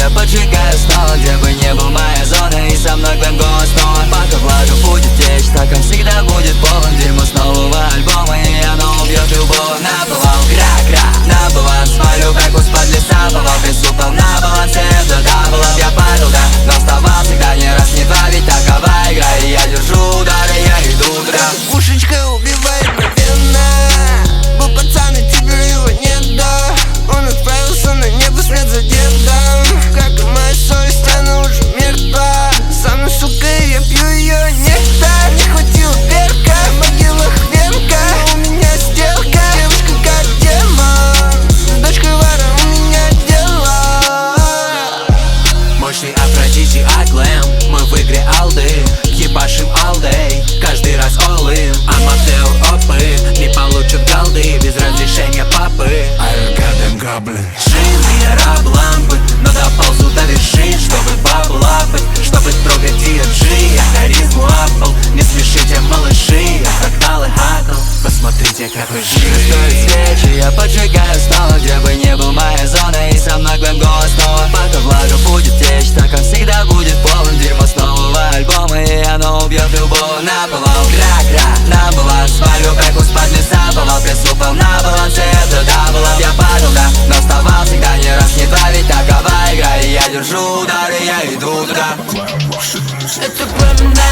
я поджигаю снова, где бы не был моя зона, и со мной глэм голос снова. Пока влажу будет течь, так он всегда будет полон дерьмо с нового альбома, и оно убьет любого. Наповал, кра-кра, на баланс, смотрю, как из-под леса повал, присупал на балансе, это даблов я падал, да, но вставал всегда не раз, не два, ведь такова игра, и я держу удары, я иду туда. Пушечка убивает мгновенно. Был пацан, и теперь его нет, да. Он отправился на небо вслед за дедом. Как и моя совесть, она уже мертва. Со мной, сука, и я пью ее нектар. Не хватило перка, в могилах венка, но у меня сделка. Девушка как демон, с дочкой вара у меня дела. Мощный Афродити от Глэм, мы в игре алды, ебашим all day, каждый раз all in. Аматеур опыт, не получат голды без разрешения папы. Джин, я раб лампы, но доползу до вершин, чтобы бабу лапать, чтобы трогать DRG. Я харизму апал, не смешите, малыши, я фракталы хакл, посмотрите, какой жир. Стоит свечи, я поджигаю снова, где бы не был моя зона, и со мной глэм голос снова. Пока влага будет течь, так он всегда будет полон дерьмо с нового альбома, и оно убьет любого. Наповал, кра-кра, на баланс, смотрю, как из-под леса повал, присупал на балансе, это даблов я падал, да, но вставал всегда не раз, не два, ведь такова игра, и я держу удары, я иду туда. Это глэм